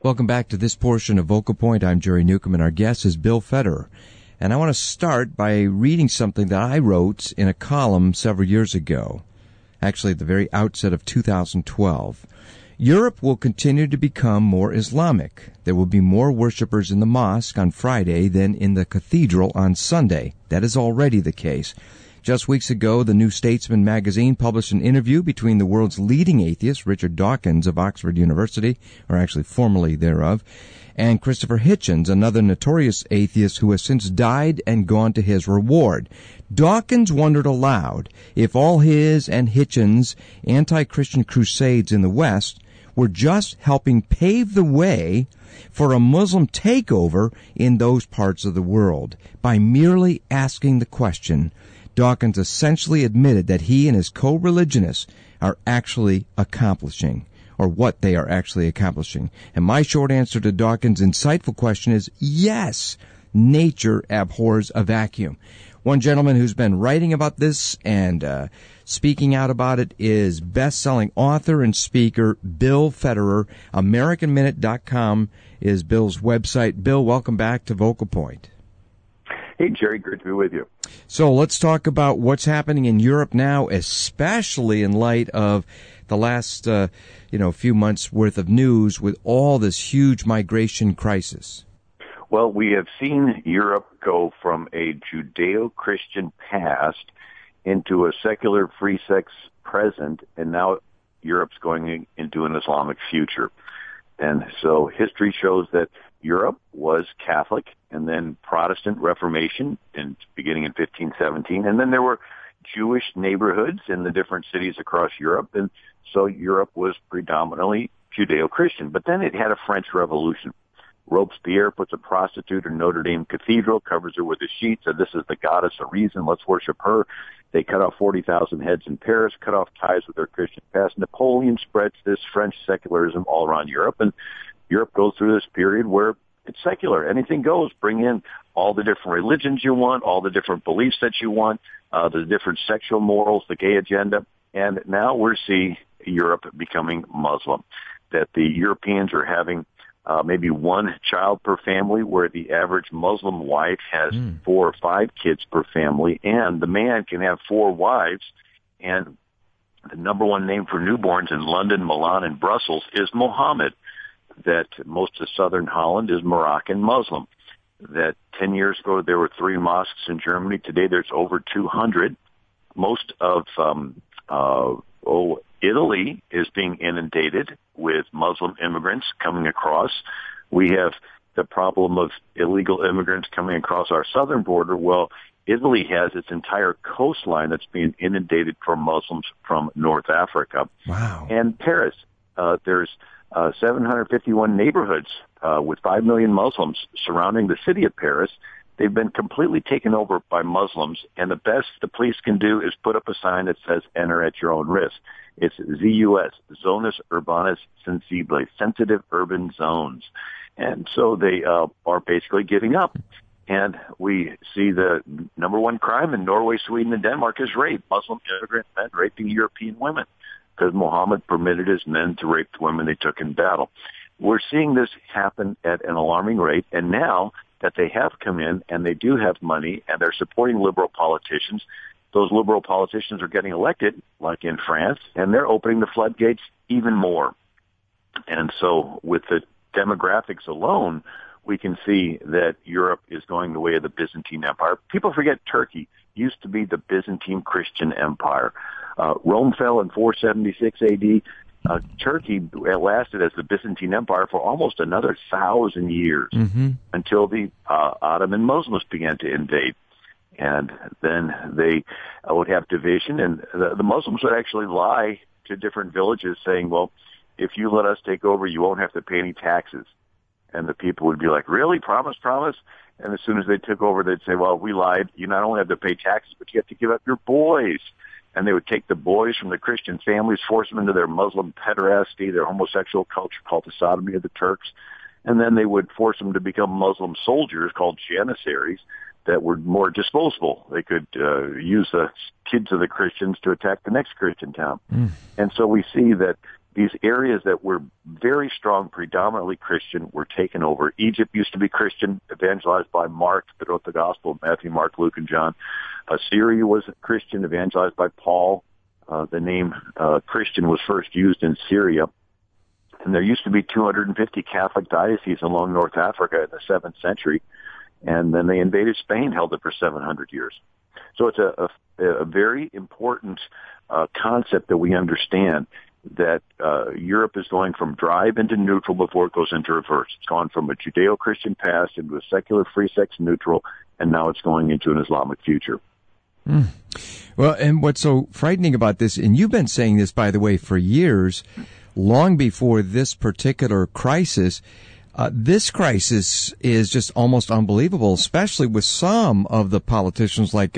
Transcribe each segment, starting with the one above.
Welcome back to this portion of Vocal Point. I'm Jerry Newcomb, and our guest is Bill Federer. And I want to start by reading something that I wrote in a column several years ago, actually at the very outset of 2012. Europe will continue to become more Islamic. There will be more worshipers in the mosque on Friday than in the cathedral on Sunday. That is already the case. Just weeks ago, the New Statesman magazine published an interview between the world's leading atheist, Richard Dawkins of Oxford University, or actually formerly thereof, and Christopher Hitchens, another notorious atheist who has since died and gone to his reward. Dawkins wondered aloud if all his and Hitchens' anti-Christian crusades in the West were just helping pave the way for a Muslim takeover in those parts of the world. By merely asking the question, Dawkins essentially admitted that he and his co-religionists are actually accomplishing, or what they are actually accomplishing. And my short answer to Dawkins' insightful question is yes, nature abhors a vacuum. One gentleman who's been writing about this and speaking out about it is best-selling author and speaker Bill Federer. AmericanMinute.com is Bill's website. Bill, welcome back to Vocal Point. Hey, Jerry, great to be with you. So let's talk about what's happening in Europe now, especially in light of the last, few months' worth of news with all this huge migration crisis. Well, we have seen Europe go from a Judeo-Christian past into a secular free sex present, and now Europe's going into an Islamic future. And so history shows that Europe was Catholic, and then Protestant Reformation beginning in 1517, and then there were Jewish neighborhoods in the different cities across Europe, and so Europe was predominantly Judeo-Christian. But then it had a French Revolution. Robespierre puts a prostitute in Notre Dame Cathedral, covers her with a sheet, said this is the goddess of reason, let's worship her. They cut off 40,000 heads in Paris, cut off ties with their Christian past. Napoleon spreads this French secularism all around Europe, and Europe goes through this period where it's secular. Anything goes. Bring in all the different religions you want, all the different beliefs that you want, the different sexual morals, the gay agenda. And now we're seeing Europe becoming Muslim, that the Europeans are having maybe one child per family, where the average Muslim wife has 4 or 5 kids per family, and the man can have 4 wives. And the number one name for newborns in London, Milan, and Brussels is Mohammed. That most of southern Holland is Moroccan Muslim. That 10 years ago there were 3 mosques in Germany. Today there's over 200. Most of Italy is being inundated with Muslim immigrants coming across. We have the problem of illegal immigrants coming across our southern border. Well, Italy has its entire coastline that's being inundated from Muslims from North Africa. Wow. And Paris, there's 751 neighborhoods with 5 million Muslims surrounding the city of Paris. They've been completely taken over by Muslims, and the best the police can do is put up a sign that says, enter at your own risk. It's ZUS, Zonas Urbanas Sensibles, sensitive urban zones. And so they are basically giving up. And we see the number one crime in Norway, Sweden, and Denmark is rape. Muslim immigrant men raping European women, because Muhammad permitted his men to rape the women they took in battle. We're seeing this happen at an alarming rate, and now that they have come in and they do have money and they're supporting liberal politicians, those liberal politicians are getting elected, like in France, and they're opening the floodgates even more. And so with the demographics alone, we can see that Europe is going the way of the Byzantine Empire. People forget Turkey used to be the Byzantine Christian Empire. Rome fell in 476 AD. Turkey lasted as the Byzantine Empire for almost another 1,000 years until the Ottoman Muslims began to invade. And then they would have division, and the Muslims would actually lie to different villages saying, well, if you let us take over, you won't have to pay any taxes. And the people would be like, really? Promise, promise? And as soon as they took over, they'd say, well, we lied. You not only have to pay taxes, but you have to give up your boys. And they would take the boys from the Christian families, force them into their Muslim pederasty, their homosexual culture called the sodomy of the Turks. And then they would force them to become Muslim soldiers called janissaries that were more disposable. They could use the kids of the Christians to attack the next Christian town. And so we see that these areas that were very strong, predominantly Christian, were taken over. Egypt used to be Christian, evangelized by Mark, that wrote the Gospel, Matthew, Mark, Luke, and John. Syria was Christian, evangelized by Paul. The name Christian was first used in Syria. And there used to be 250 Catholic dioceses along North Africa in the 7th century. And then they invaded Spain, held it for 700 years. So it's a very important concept that we understand, that Europe is going from drive into neutral before it goes into reverse. It's gone from a Judeo-Christian past into a secular, free-sex neutral, and now it's going into an Islamic future. Mm. Well, and what's so frightening about this, and you've been saying this, by the way, for years, long before this particular crisis, this crisis is just almost unbelievable, especially with some of the politicians like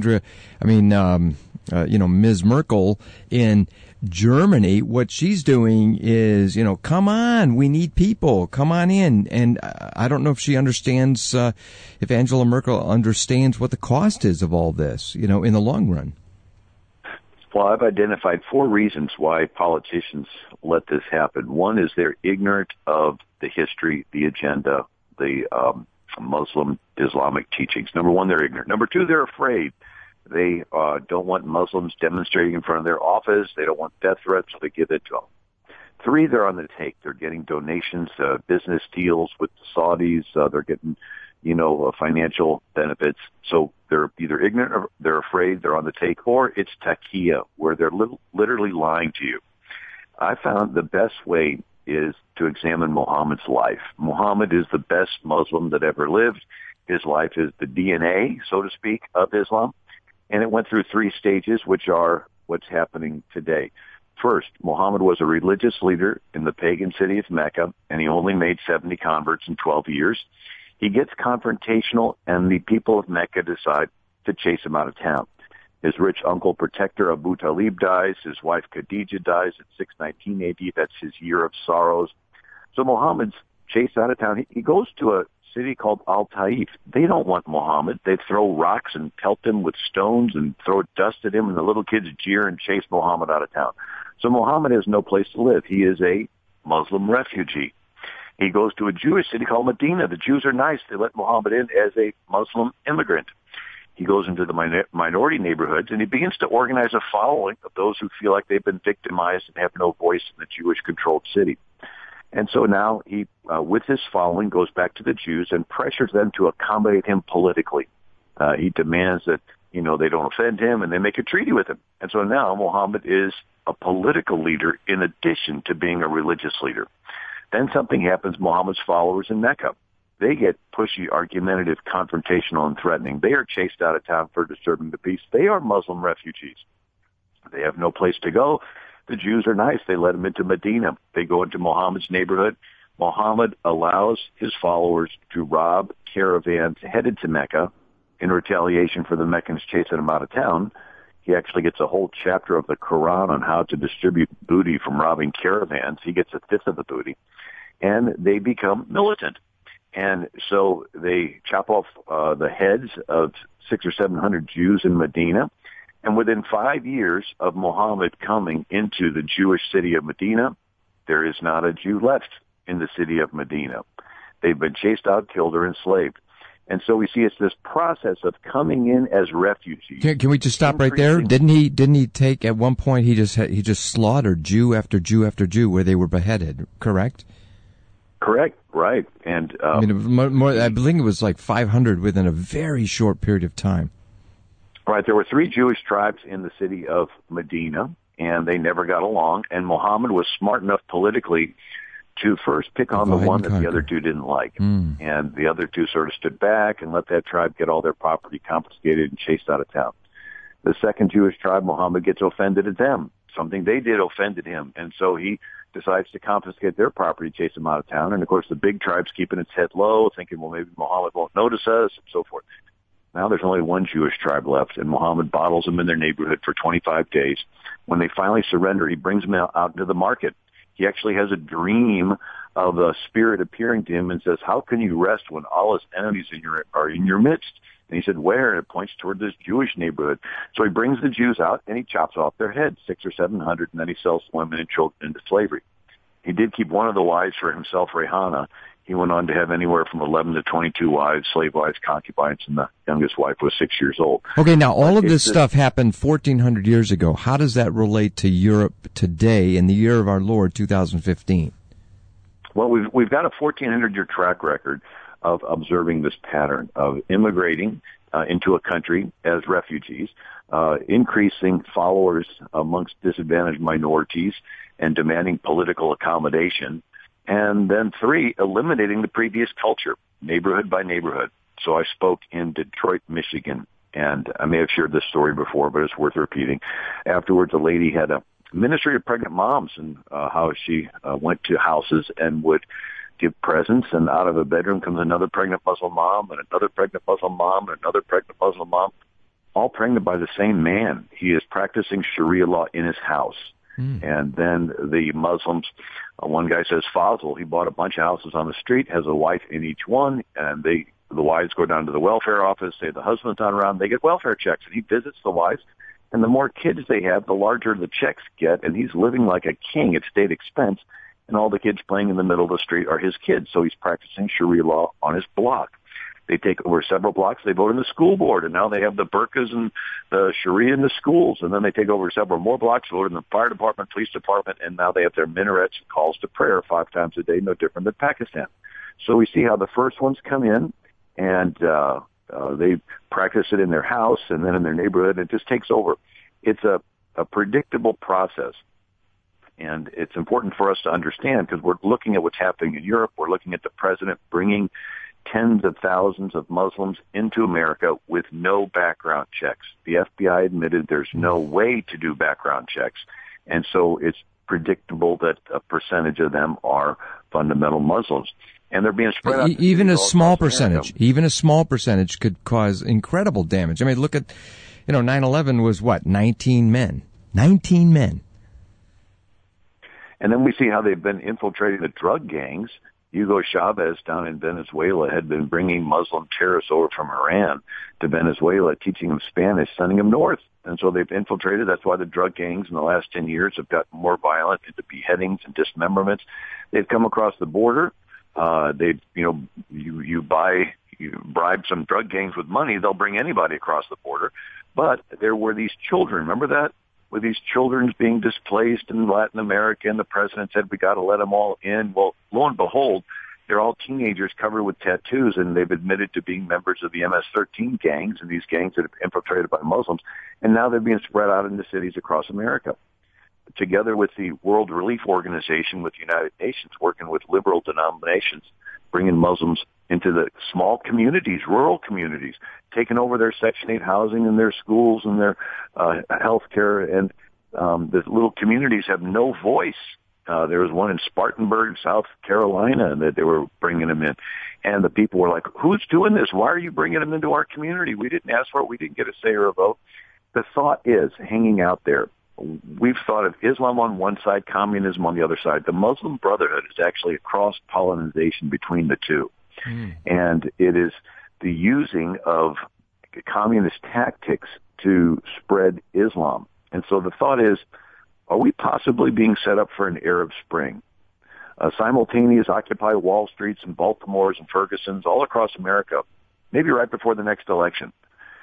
Ms. Merkel in Germany. What she's doing is, come on, we need people, come on in. And I don't know if she understands, if Angela Merkel understands what the cost is of all this, in the long run. Well, I've identified 4 reasons why politicians let this happen. One is they're ignorant of the history, the agenda, the Muslim Islamic teachings. Number 1, they're ignorant. Number 2, they're afraid. They don't want Muslims demonstrating in front of their office. They don't want death threats, so they give it to them. 3, they're on the take. They're getting donations, business deals with the Saudis. They're getting, financial benefits. So they're either ignorant or they're afraid, they're on the take, or it's taqiyya, where they're literally lying to you. I found the best way is to examine Muhammad's life. Muhammad is the best Muslim that ever lived. His life is the DNA, so to speak, of Islam. And it went through 3 stages, which are what's happening today. First, Muhammad was a religious leader in the pagan city of Mecca, and he only made 70 converts in 12 years. He gets confrontational, and the people of Mecca decide to chase him out of town. His rich uncle protector Abu Talib dies. His wife Khadijah dies at 619 AD. That's his year of sorrows. So Muhammad's chased out of town. He goes to a city called Al-Taif. They don't want Muhammad. They throw rocks and pelt him with stones and throw dust at him, and the little kids jeer and chase Muhammad out of town. So Muhammad has no place to live. He is a Muslim refugee. He goes to a Jewish city called Medina. The Jews are nice. They let Muhammad in as a Muslim immigrant. He goes into the minority neighborhoods, and he begins to organize a following of those who feel like they've been victimized and have no voice in the Jewish-controlled city. And so now he, with his following, goes back to the Jews and pressures them to accommodate him politically. He demands that, they don't offend him, and they make a treaty with him. And so now Muhammad is a political leader in addition to being a religious leader. Then something happens. Muhammad's followers in Mecca, they get pushy, argumentative, confrontational, and threatening. They are chased out of town for disturbing the peace. They are Muslim refugees. They have no place to go. The Jews are nice. They let them into Medina. They go into Muhammad's neighborhood. Muhammad allows his followers to rob caravans headed to Mecca in retaliation for the Meccans chasing him out of town. He actually gets a whole chapter of the Quran on how to distribute booty from robbing caravans. He gets 1/5 of the booty. And they become militant. And so they chop off the heads of 600 or 700 Jews in Medina. And within 5 years of Muhammad coming into the Jewish city of Medina, there is not a Jew left in the city of Medina. They've been chased out, killed, or enslaved. And so we see it's this process of coming in as refugees. Can we just stop right there? Didn't he take, at one point, he just slaughtered Jew after Jew after Jew where they were beheaded, correct? Correct, right. And I believe it was like 500 within a very short period of time. Right, there were 3 Jewish tribes in the city of Medina, and they never got along. And Muhammad was smart enough politically to first pick on the one that the other 2 didn't like. And the other 2 sort of stood back and let that tribe get all their property confiscated and chased out of town. The second Jewish tribe, Muhammad gets offended at them. Something they did offended him, and so he decides to confiscate their property, chase them out of town. And, of course, the big tribe's keeping its head low, thinking, well, maybe Muhammad won't notice us, and so forth. Now there's only one Jewish tribe left, and Muhammad bottles them in their neighborhood for 25 days. When they finally surrender, he brings them out into the market. He actually has a dream of a spirit appearing to him and says, how can you rest when all his enemies are in your midst? And he said, where? And it points toward this Jewish neighborhood. So he brings the Jews out and he chops off their heads, 600 or 700, and then he sells women and children into slavery. He did keep one of the wives for himself, Rehana. He went on to have anywhere from 11 to 22 wives, slave wives, concubines, and the youngest wife was 6 years old. Okay, now all of this stuff happened 1,400 years ago. How does that relate to Europe today in the year of our Lord, 2015? Well, we've got a 1,400-year track record of observing this pattern of immigrating into a country as refugees, increasing followers amongst disadvantaged minorities, and demanding political accommodation. And then 3, eliminating the previous culture, neighborhood by neighborhood. So I spoke in Detroit, Michigan, and I may have shared this story before, but it's worth repeating. Afterwards, a lady had a ministry of pregnant moms and how she went to houses and would give presents, and out of a bedroom comes another pregnant Muslim mom and another pregnant Muslim mom and another pregnant Muslim mom, all pregnant by the same man. He is practicing Sharia law in his house. And then the Muslims, one guy says Fazl, he bought a bunch of houses on the street, has a wife in each one, and the wives go down to the welfare office, say the husband's not around, they get welfare checks, and he visits the wives, and the more kids they have, the larger the checks get, and he's living like a king at state expense, and all the kids playing in the middle of the street are his kids, so he's practicing Sharia law on his block. They take over several blocks. They vote in the school board, and now they have the burqas and the Sharia in the schools. And then they take over several more blocks, vote in the fire department, police department, and now they have their minarets and calls to prayer 5 times a day, no different than Pakistan. So we see how the first ones come in, and they practice it in their house and then in their neighborhood, and it just takes over. It's a predictable process. And it's important for us to understand because we're looking at what's happening in Europe. We're looking at the president bringing tens of thousands of Muslims into America with no background checks. The FBI admitted there's no way to do background checks. And so it's predictable that a percentage of them are fundamental Muslims. And they're being spread out. Even a small percentage could cause incredible damage. I mean, look at, 9/11 was what? 19 men. 19 men. And then we see how they've been infiltrating the drug gangs. Hugo Chavez down in Venezuela had been bringing Muslim terrorists over from Iran to Venezuela, teaching them Spanish, sending them north. And so they've infiltrated. That's why the drug gangs in the last 10 years have gotten more violent into beheadings and dismemberments. They've come across the border. You bribe some drug gangs with money, they'll bring anybody across the border. But there were these children. Remember that? With these children being displaced in Latin America, and the president said, we got to let them all in. Well, lo and behold, they're all teenagers covered with tattoos, and they've admitted to being members of the MS-13 gangs, and these gangs that have infiltrated by Muslims, and now they're being spread out into cities across America. Together with the World Relief Organization, with the United Nations, working with liberal denominations, bringing Muslims into the small communities, rural communities, taking over their Section 8 housing and their schools and their health care. And the little communities have no voice. There was one in Spartanburg, South Carolina, that they were bringing them in. And the people were like, who's doing this? Why are you bringing them into our community? We didn't ask for it. We didn't get a say or a vote. The thought is hanging out there. We've thought of Islam on one side, communism on the other side. The Muslim Brotherhood is actually a cross-pollination between the two. And it is the using of communist tactics to spread Islam. And so the thought is, are we possibly being set up for an Arab Spring? Simultaneous Occupy Wall Streets and Baltimore's and Ferguson's all across America, maybe right before the next election.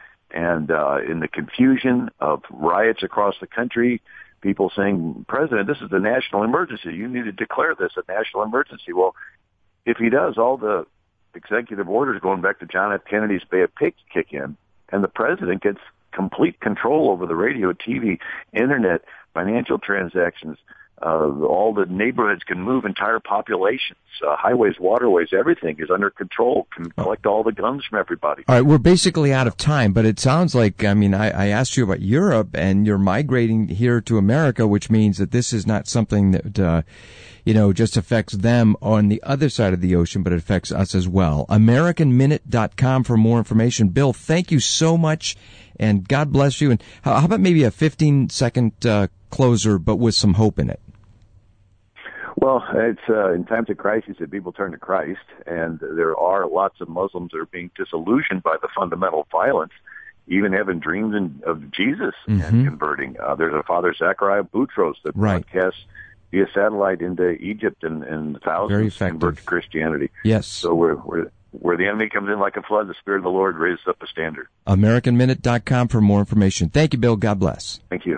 And in the confusion of riots across the country, people saying, President, this is a national emergency. You need to declare this a national emergency. Well, if he does, all the executive orders going back to John F. Kennedy's Bay of Pigs kick in, and the president gets complete control over the radio, TV, internet, financial transactions. All the neighborhoods can move entire populations, highways, waterways, everything is under control, can collect all the guns from everybody. All right, we're basically out of time, but it sounds like, I asked you about Europe, and you're migrating here to America, which means that this is not something that, just affects them on the other side of the ocean, but it affects us as well. AmericanMinute.com for more information. Bill, thank you so much, and God bless you. And how about maybe a 15-second closer, but with some hope in it? Well, it's in times of crisis that people turn to Christ, and there are lots of Muslims that are being disillusioned by the fundamental violence, even having dreams of Jesus and converting. There's a Father Zachariah Boutros that broadcasts via satellite into Egypt, and thousands convert to Christianity. Yes. So where the enemy comes in like a flood, the Spirit of the Lord raises up a standard. AmericanMinute.com for more information. Thank you, Bill. God bless. Thank you.